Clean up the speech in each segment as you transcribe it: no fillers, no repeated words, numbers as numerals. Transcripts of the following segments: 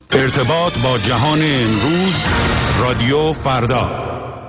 ارتباط با جهان امروز، رادیو فردا.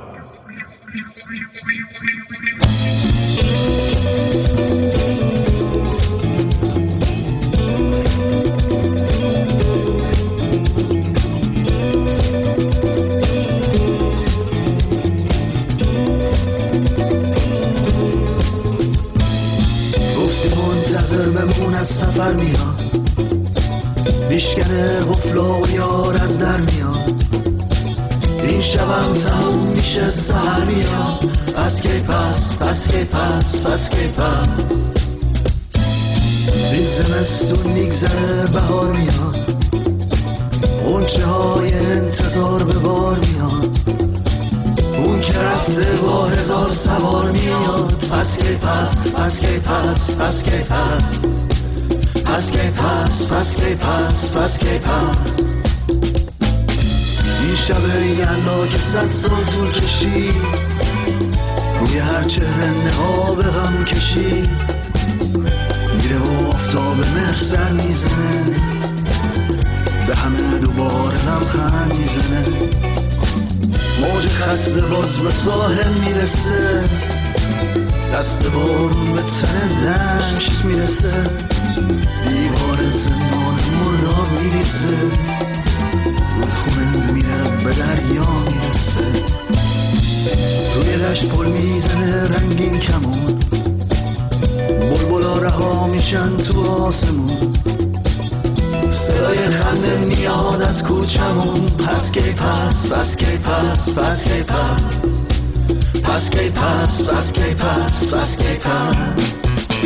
گفتی منتظر بمون از سفر میاد، بیشکنه غفلا و یار از در میاد، این شبم تموم میشه سهر میاد، پس کی پس پس کی پس پس کی پس این زمستون میگذره بهار میاد، غنچه های انتظار به بار میاد، اون که رفته با هزار سوار میاد، پس کی پس پس کی پس پس کی پس پس کی پس پس کی پس پس کی پس این شب یلدا که 100 سال طول کشید، روی هر چهره نقاب غم کشید، میره و آفتاب مهر سر میزنه، به همه دوباره لبخند میزنه، موج خسته باز به ساحل میرسه، دست بارون به تن دشت میرسه، دیوار زندان مرداب میریزه، رودخونه میره به دریا میرسه، روی دشت پل میزنه رنگین کمون، بلبلا رها میشن تو آسمون، صدای خنده میاد از کوچمون، پس کی پس پس کی پس پس کی پس پس کی پس پس کی پس پس کی پس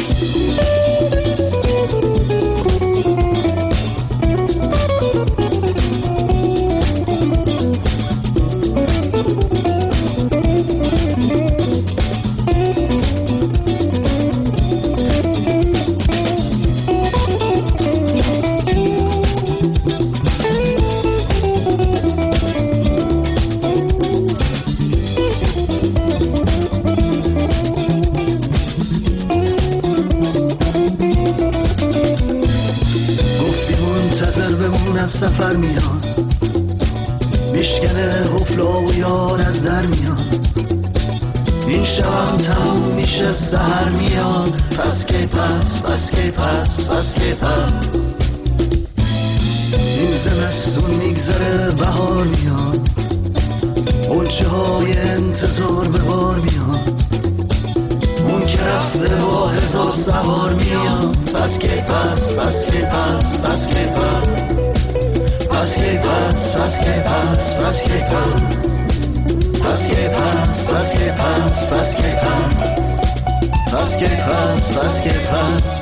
سفر میاد، میشکنه غفلا و یار از در میاد، این شبم تموم میشه سهر میاد، پس کی پس پس کی پس پس کی پس این زمستون میگذره بهار میاد، غنچه های انتظار به بار میاد، اون که رفته با هزار سوار میاد، پس کی پس پس کی پس پس کی پس پس کی پس پس کی پس پس کی پس پس کی پس پس کی پس پس کی پس پس کی پس پس کی پس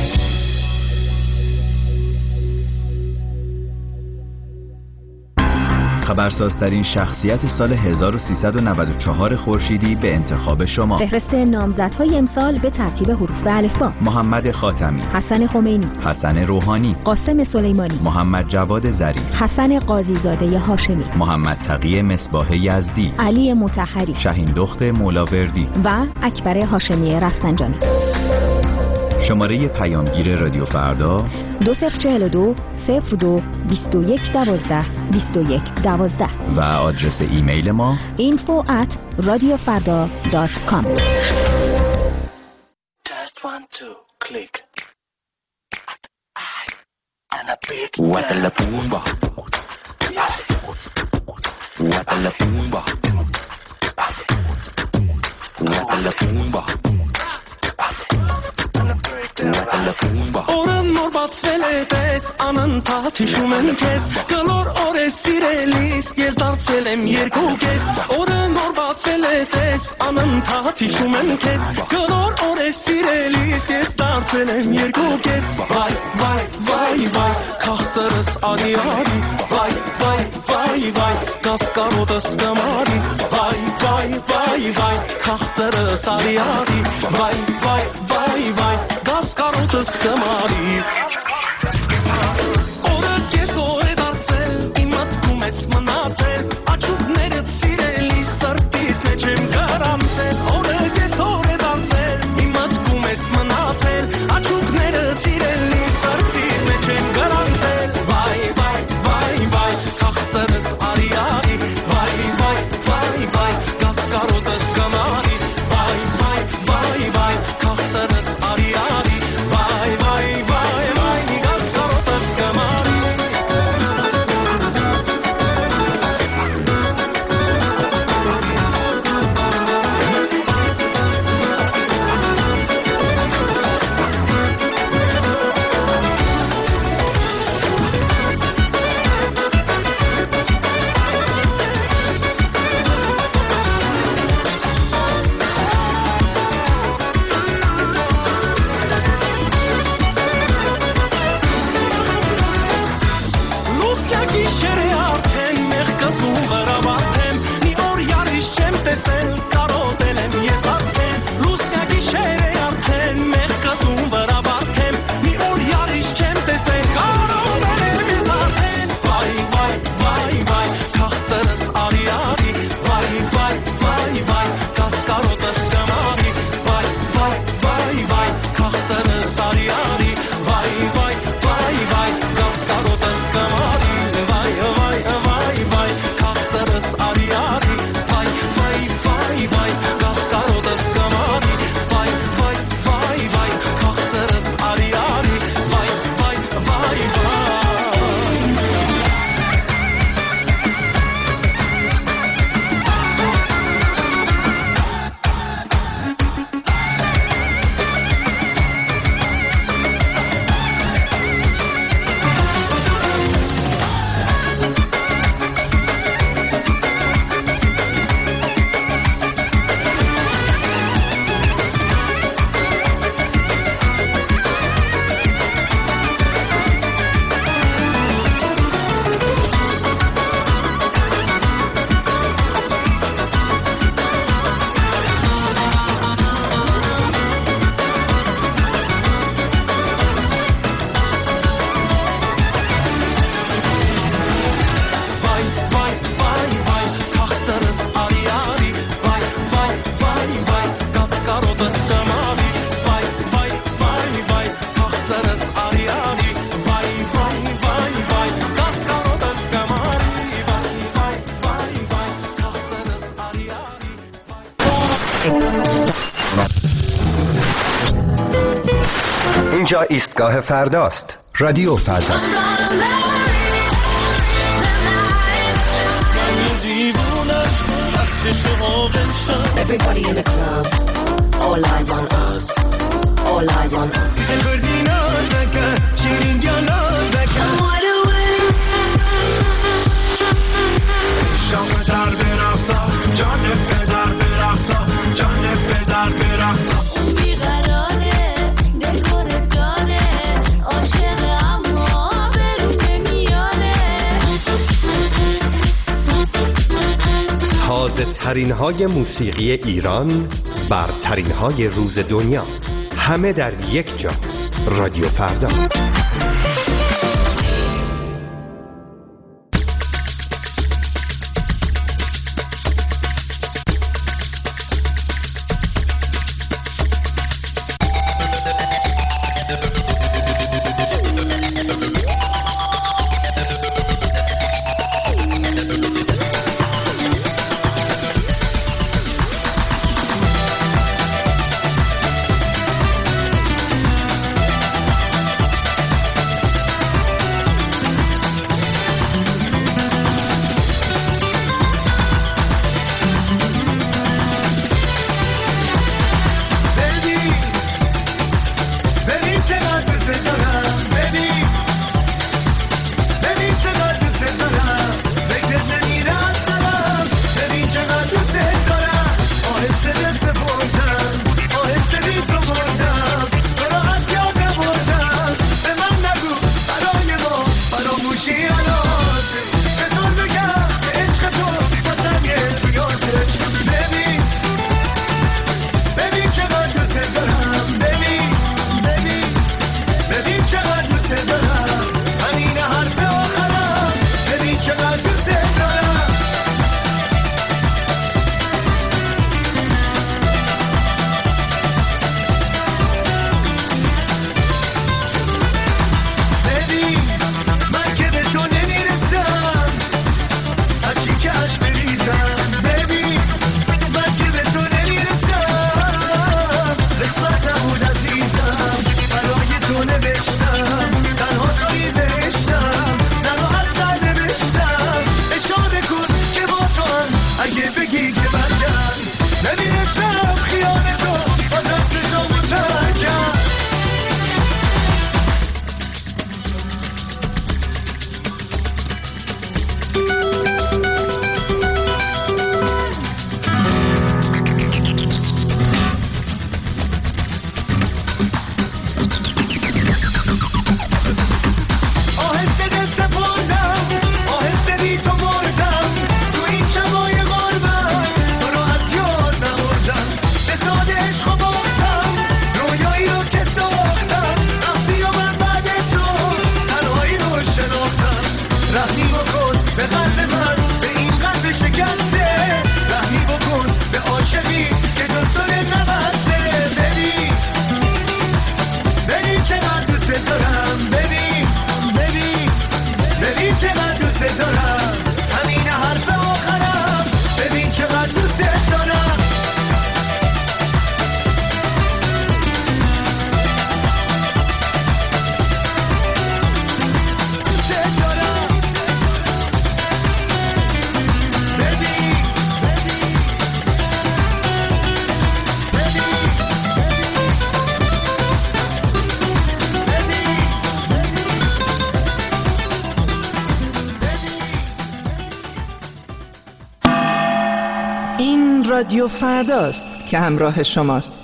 خبرسازترین شخصیت سال 1394 خورشیدی به انتخاب شما. فهرست نامزدهای امسال به ترتیب حروف الفبا: محمد خاتمی، حسن خمینی، حسن روحانی، قاسم سلیمانی، محمد جواد ظریف، حسن قاضیزاده هاشمی، محمد تقی مصباح یزدی، علی مطهری، شهین دخت مولاوردی و اکبر هاشمی رفسنجانی. شماره پیامگیر رادیو فردا 2042 02 21 12 21 12 و آدرس ایمیل ما info@radiofarda.com. Just want to click and a bit What la pumba What la pumba What la pumba Oran morbac veletes anan tatishumen kes Galor ores sirelis yezdart selem yergoges Oran morbac veletes anan tatishumen kes Galor ores sirelis yezdart selem yergoges Vay vay vay vay kahtaras ari ari Vay vay vay vay kaskarodas gamari Vay vay vay vay kahtaras ari ari Vay vay vay vay kaskarodas gamari Ora que soy darcel imat kumes manatel Açup neret sireli sartis necem garantel Ora que soy darcel imat kumes manatel Açup neret sireli sartis necem garantel Vay vay vay اینجا ایستگاه فرداست. رادیو فردا. Everybody in the club, all eyes on us, all eyes on us. شام در برقصا، جان پدر برقصا، جان پدر برقصا. اون بیقراره، دلخورت داره، عاشق اما برون نمیاره. تازه ترین های موسیقی ایران، برترین های روز دنیا، همه در یک جا. رادیو فردا. رادیو فرداست که همراه شماست.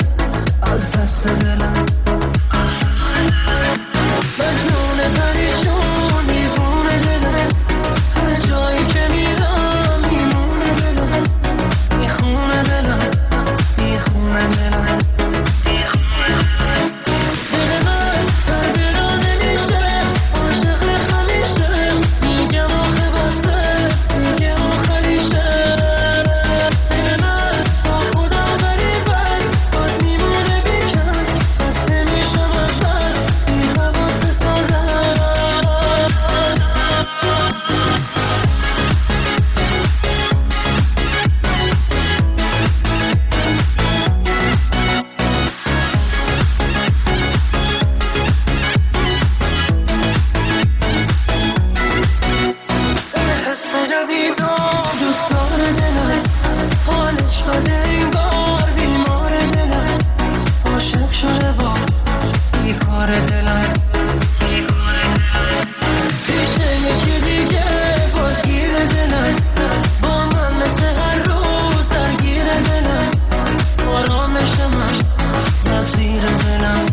از دست دلم مجنون پریشان قصه جدید دوست داره دلم حالش بده این بار بیمار دلم عاشق شده باز بیکار دلم پیش یکی دیگه بازگیر دلم با من مثل هر روز درگیر دلم آرامشم زد زیر دلم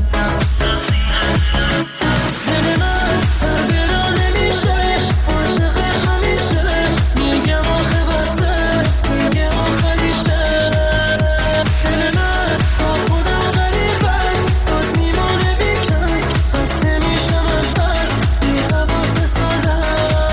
دل من تغییرا نمیشه عاشقش همیشه میگم آخه بسته میگه آخه میشه دل من با خودم غریب است باز میمونه بیکس خسته میشم از بس بی حواس ساده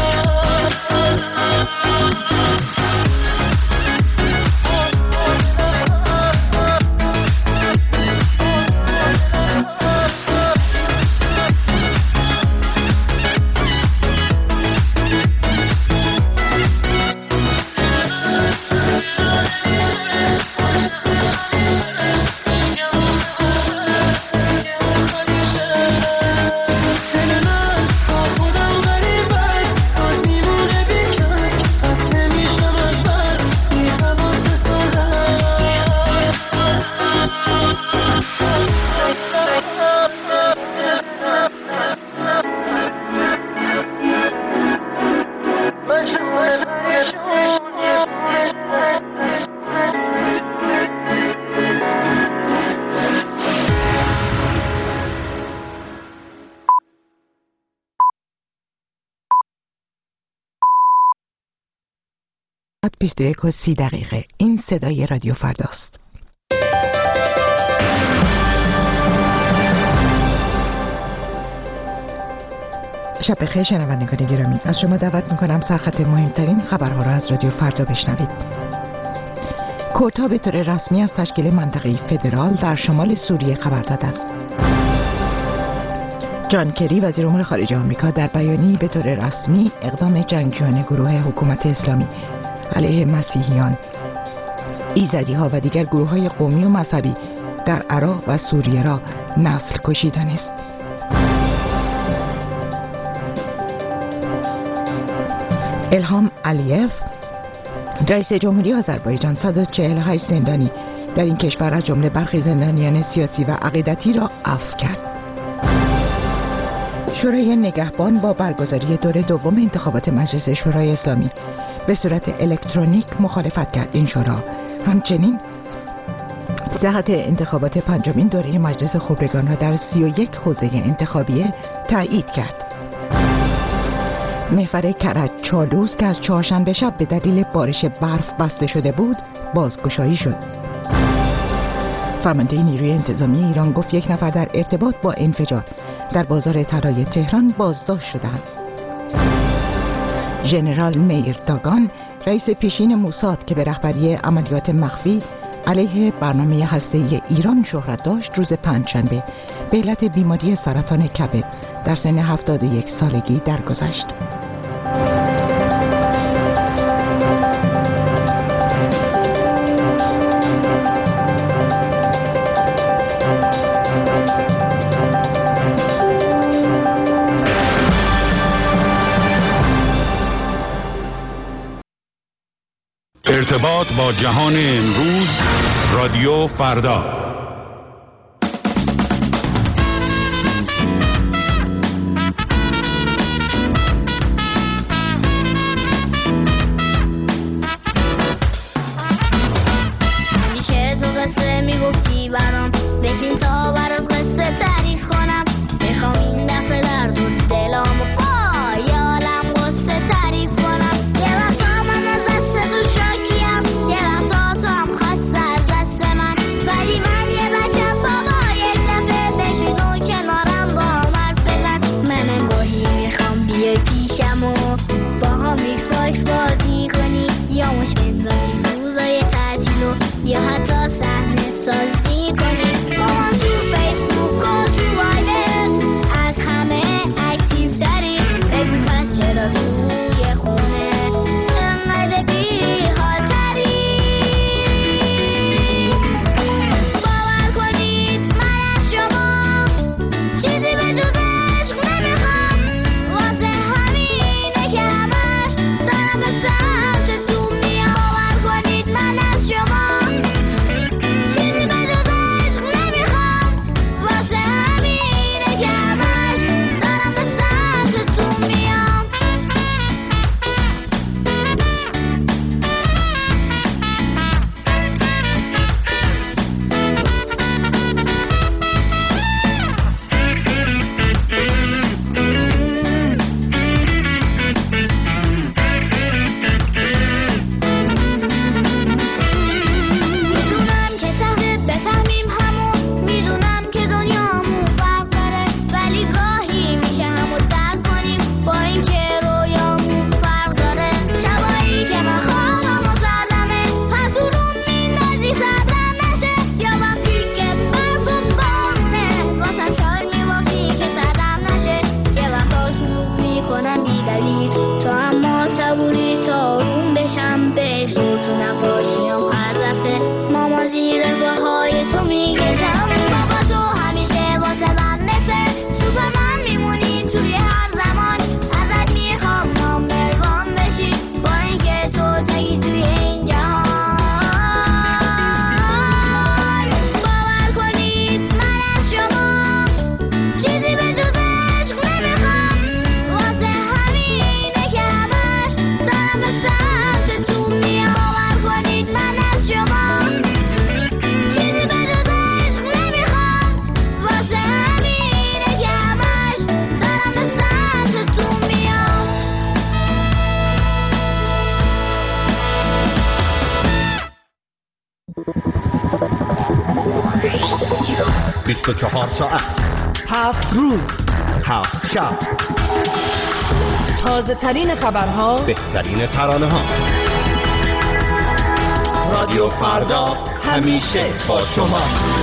ساعت 21:30 این صدای رادیو فرداست. شب بخیر شنوندگان گرامی، از شما دعوت میکنم سرخط مهمترین خبرها را از رادیو فردا بشنوید. کردها به طور رسمی از تشکیل منطقه فدرال در شمال سوریه خبر دادند. جان کری وزیر امور خارجه آمریکا در بیانیه‌ای به طور رسمی اقدام جنگجویان گروه حکومت اسلامی علیه مسیحیان، ایزدی‌ها و دیگر گروه‌های قومی و مذهبی در عراق و سوریه را نسل کشی دانست. الهام علیف رئیس جمهوری آذربایجان 148 زندانی در این کشور از جمله برخی زندانیان سیاسی و عقیدتی را عفو کرد. شورای نگهبان با برگزاری دور دوم انتخابات مجلس شورای اسلامی به صورت الکترونیک مخالفت کرد. این شورا همچنین صحت انتخابات پنجمین دوره مجلس خبرگان را در 31 حوزه انتخابی تایید کرد. محور کرج چالوس که از چهارشنبه شب به دلیل بارش برف بسته شده بود بازگشایی شد. فرمانده نیروی انتظامی ایران گفت 1 نفر در ارتباط با انفجار در بازار طلای تهران بازداشت شدند. ژنرال میرداگان رئیس پیشین موساد که به رهبری عملیات مخفی علیه برنامه هسته‌ای ایران شهرت داشت، روز پنجشنبه به علت بیماری سرطان کبد در سن 71 سالگی درگذشت. ارتباط با جهان امروز، رادیو فردا. همیشه تو قصه میگفتی برام، بشین تا برات قصه تعریف کنم. میخوام این دفعه در دو دلامو با یالم قصه تعریف کنم. یه وقتا من از دست تو شاکیم، یه وقتا تو هم خسته از دست من، ولی من 24 ساعت 7 روز 7 شب، تازه ترین خبرها، بهترین ترانه ها. رادیو فردا همیشه با شما.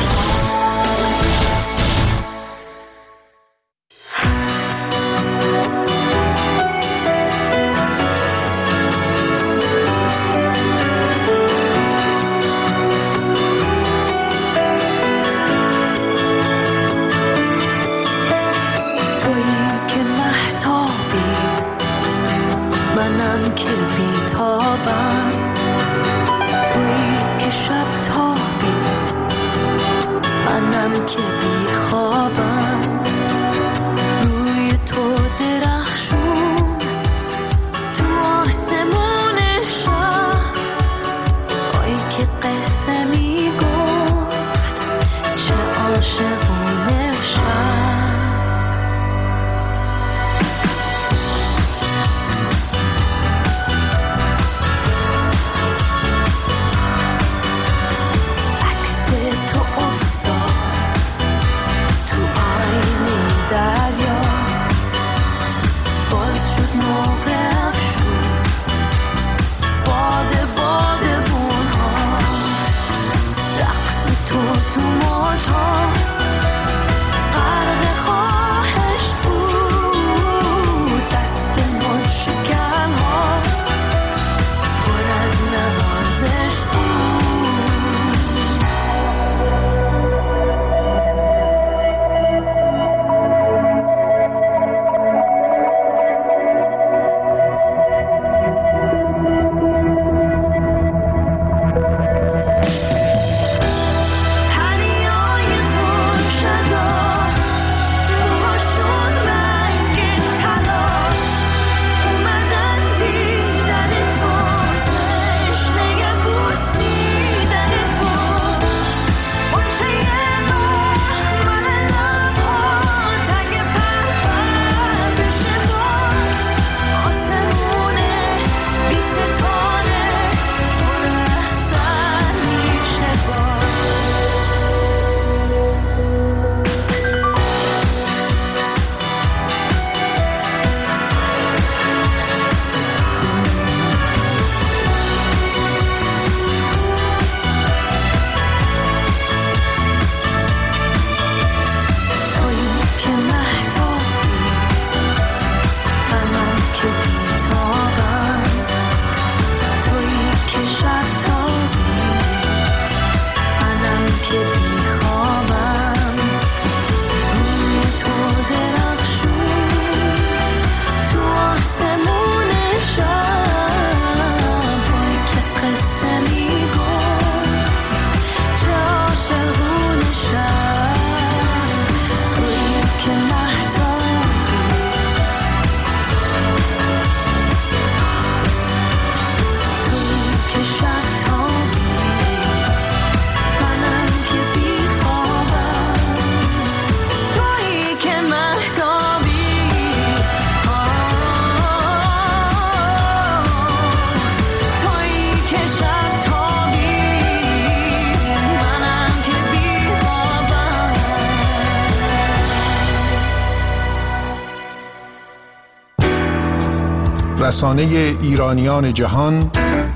رسانه ایرانیان جهان،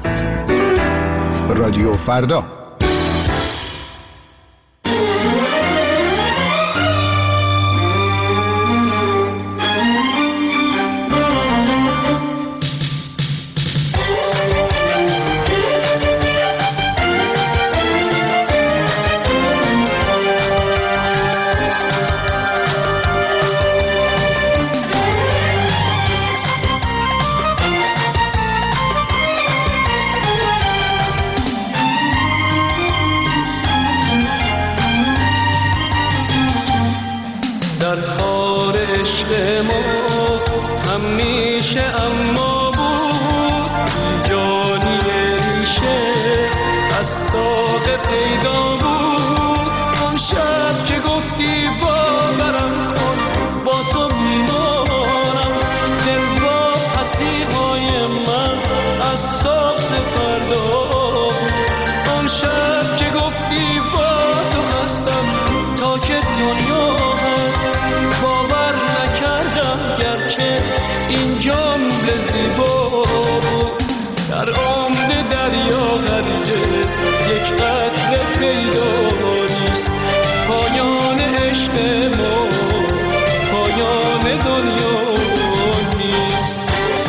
رادیو فردا. یک قطره پیدا نیست. پایان عشق ما پایان دنیا نیست.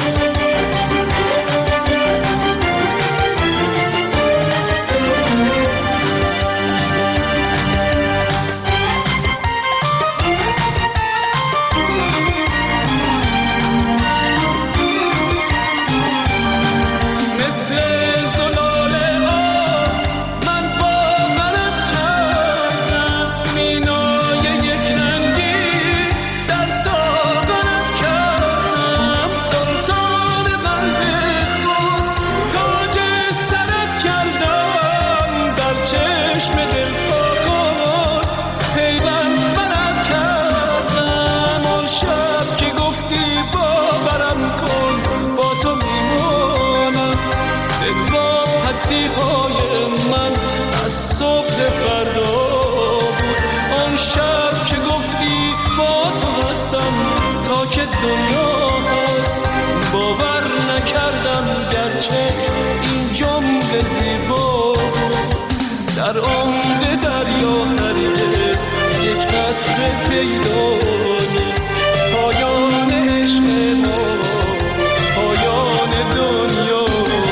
در عمق دریا هرگز یک قطره پیدا نیست. پایان عشق ما پایان دنیا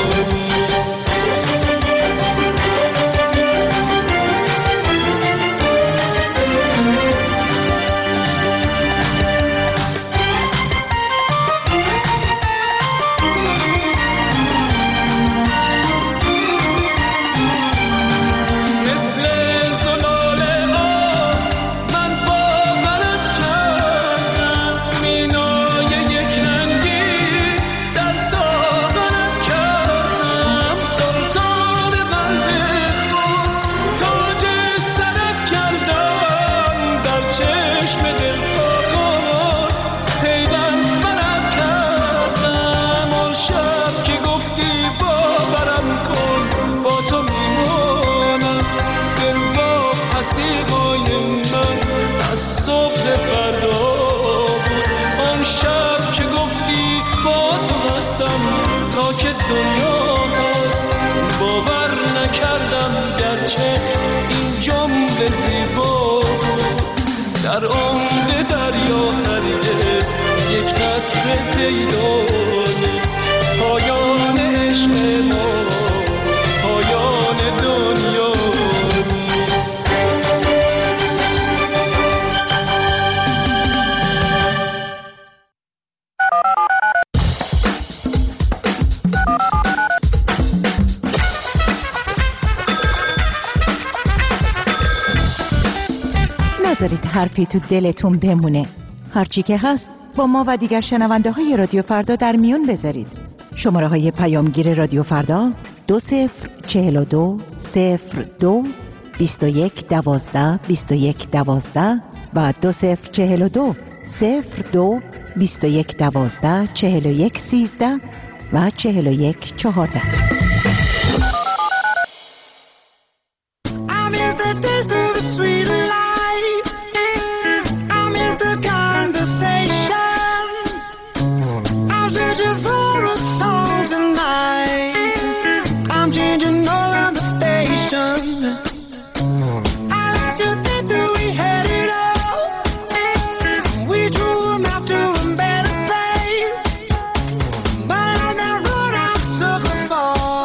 در عمق دریا هرگز یک قطره پیدا نیست. پایان عشق ما پایان دنیا نذارید حرفی تو دلتون بمونه. هرچی که هست با ما و دیگر شنونده های رادیو فردا در میون بذارید. شماره های پیامگیر رادیو فردا 2042 02 21 12 21 12 و 2042 02 21 12 41 13 و 41 14. Fall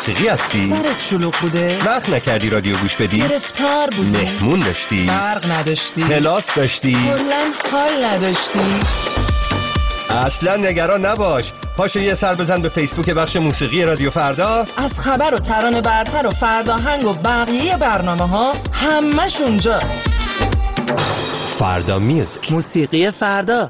موسیقی هستی؟ سرت شلوغ بوده؟ وقت نکردی رادیو گوش بدی؟ گرفتار بودی؟ مهمون داشتی؟ برق نداشتی؟ کلاس داشتی؟ کلاً حال نداشتی؟ اصلا نگران نباش، پاشو یه سر بزن به فیسبوک بخش موسیقی رادیو فردا. از خبر و ترانه برتر و فرداهنگ و بقیه برنامه ها همش اونجاست. فردا میوزیک، موسیقی فردا.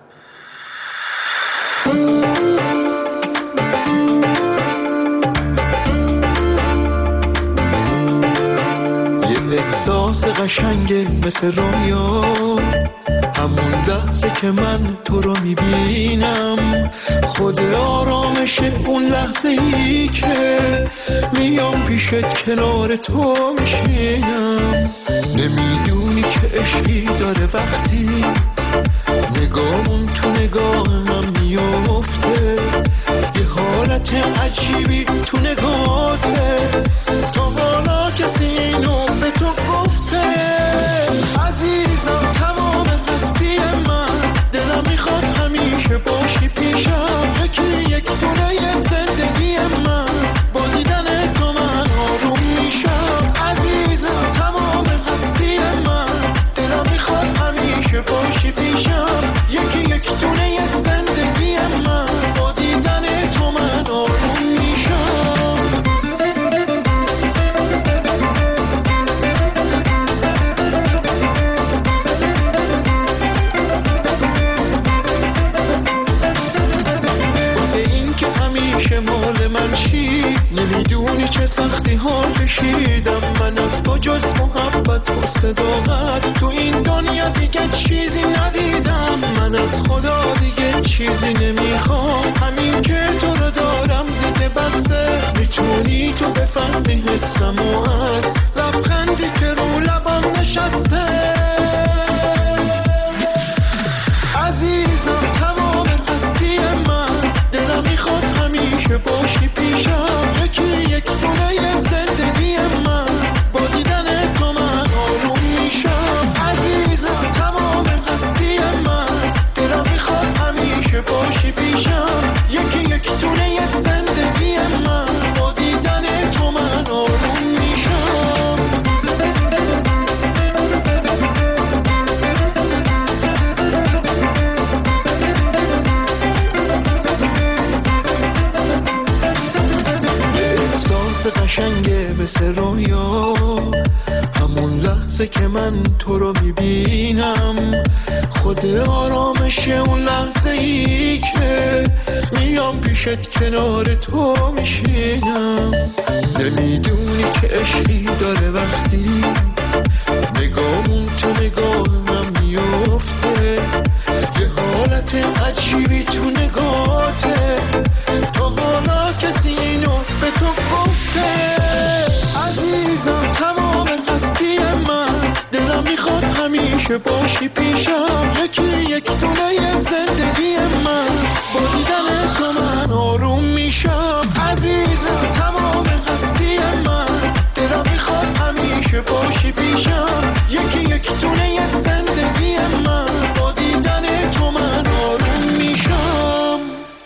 یه احساس قشنگه مثل رویا، همون لحظه که من تو رو میبینم، خود آرامشه اون لحظه ای که میام پیشت کنار تو میشینم. نمیدونی که عشقی داره وقتی نگامون تو نگاه من میفته، یه حالت عجیبی تو نگاهته، تا حالا کسی اینو به تو گفته؟ عزیزم تمام هستی من، دلم میخواد همیشه باشی پیشم، یک دونه زندگی من، با دیدن تو من آروم میشم. عزیزم تمام هستی من، دلم میخواد همیشه باشی پیشم، یک دونه زندگی من، با دیدن تو من آروم میشم. مال من چی نمیدونی چه سختی ها کشیدم من، از تو جز محبت و صداقت تو این دنیا دیگه چیزی ندیدم. من از خدا دیگه چیزی نمیخوام، همین که تو رو دارم دیگه بسه. میتونی تو بفهمی حسم و از لبخندی که رو لبم نشسته. عزیزم تمام هستی من، دلم میخواد همیشه باشی پیشم، یک دونه زندگی من، با دیدن تو من آروم میشم. عزیزم تمام هستی من، دلم میخواد همیشه باشی پیشم، یک دونه زندگی من، با دیدن تو من آروم میشم. قشنگه مثل رویا، همون لحظه که من تو رو میبینم، خود آرامشه اون لحظه ای که میام پیشت کنار تو میشینم. نمیدونی که عشقی داره وقتی نگامون تو نگاه من میفته، یه حالت عجیبی تو نگاهته، تا حالا کسی اینو به تو گفته؟ عزیزم تمام هستی من، دلم میخواد همیشه باشی پیشم، یک دونه زندگی من، با دیدن تو من آروم میشم. عزیزم تمام هستی من، دلم میخواد همیشه باشی پیشم، یک دونه زندگی من، با دیدن تو من آروم میشم.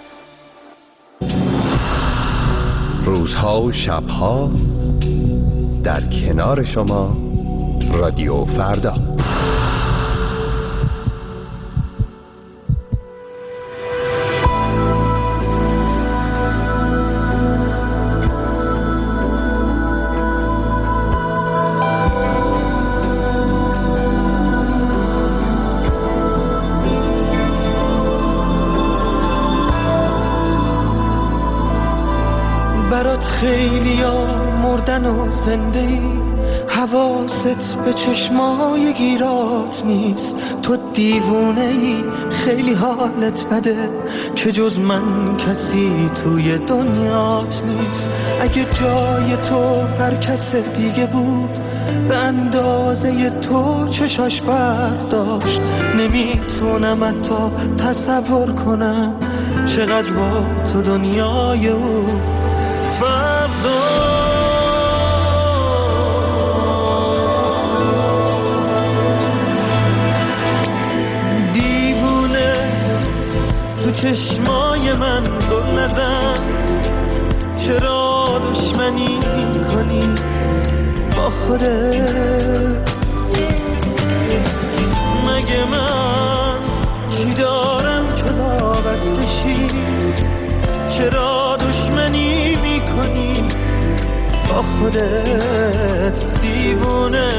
روزها و شبها در کنار شما، رادیو فردا. برات خیلیا مردن و زنده ای، حواست به چشمای گیرات نیست. تو دیوونه ای، خیلی حالت بده که جز من کسی توی دنیات نیست. اگه جای تو هر کس دیگه بود، به اندازه تو چشاش برداشت. نمیتونم حتی تصور کنم چقدر با تو دنیای او فردا. دیوونه تو چشمای من گل نزن، چرا دشمن خودت. مگه من چی دارم که وابسته شی؟ چرا دشمنی میکنی با خودت دیوونه؟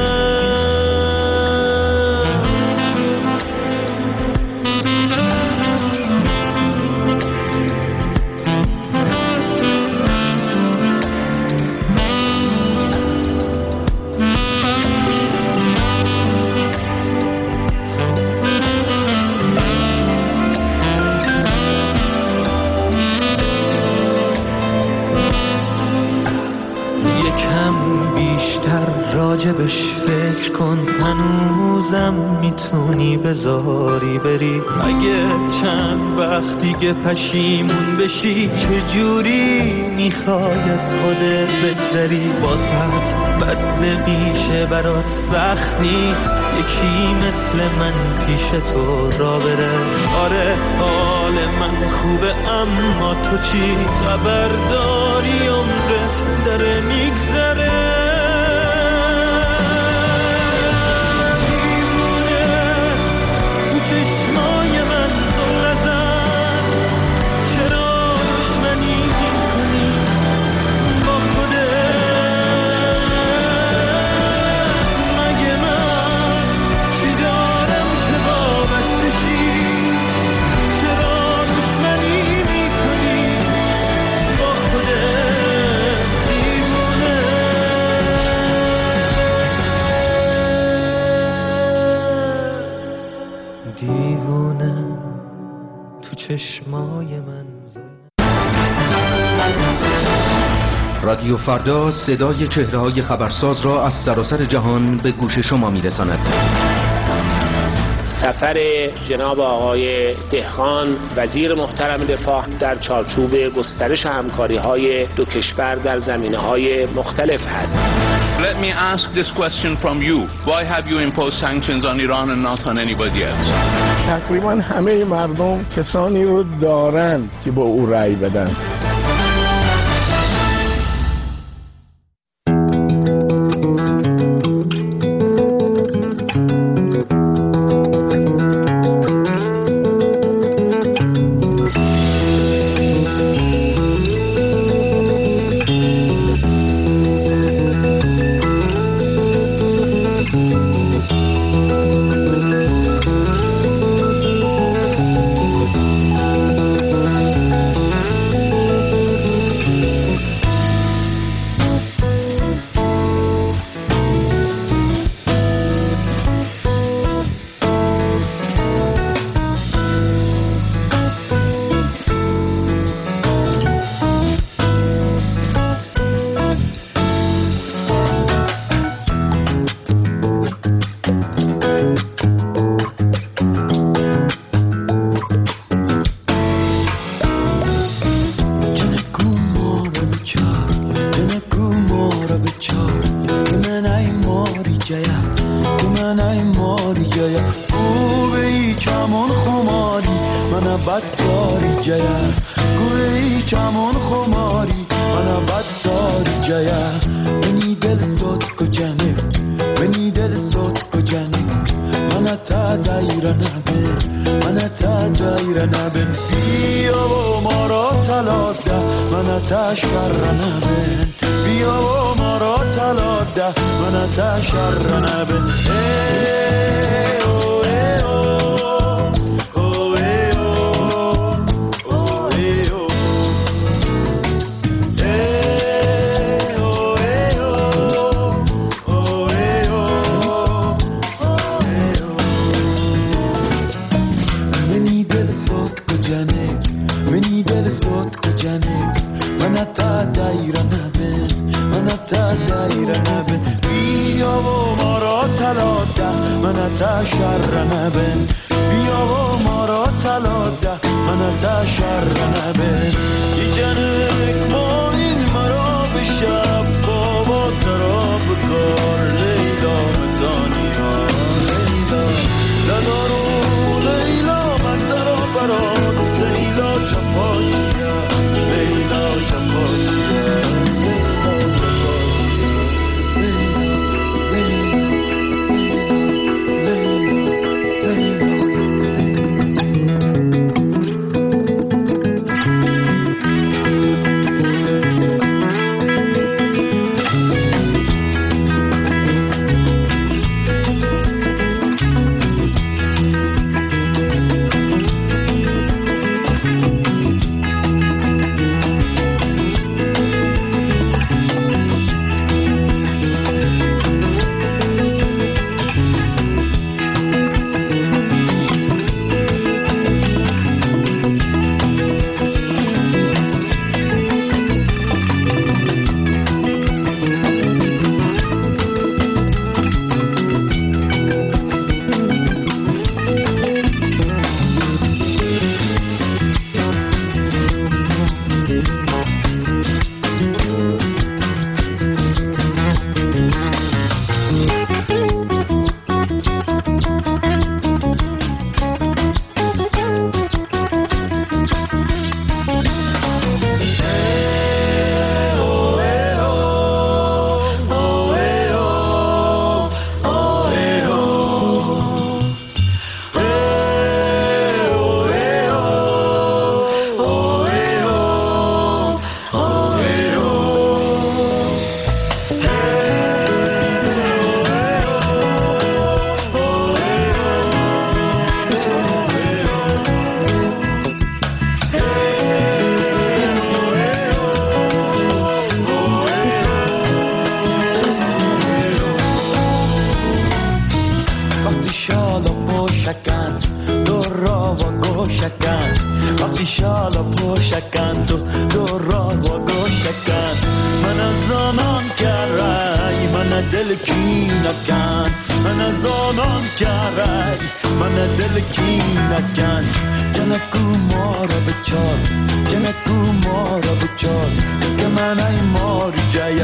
راجبش فکر کن، هنوزم میتونی بذاری بری. اگه چند وقت دیگه پشیمون بشی، چجوری میخوای از خودت بگذری؟ واسط بد نمیشه، برات سخت نیست یکی مثل من پیش تو را بره. آره حال من خوبه، اما تو چی؟ خبرداری عمرت داره میگذره. رادیو فردا صدای چهره‌های خبرساز را از سراسر جهان به گوش شما می‌رساند. سفر جناب آقای دهقان وزیر محترم دفاع در چارچوب گسترش همکاری‌های دو کشور در زمینه‌های مختلف است. Let me ask this question from you. Why have you imposed sanctions on Iran and not on anybody else? تقریبا همه مردم کسانی رو دارن که با او رأی بدن. من دل کی نکن من از آنان کرد من دل کی نکن جنکو مارا بچار جنکو مارا بچار که من ای ماری جای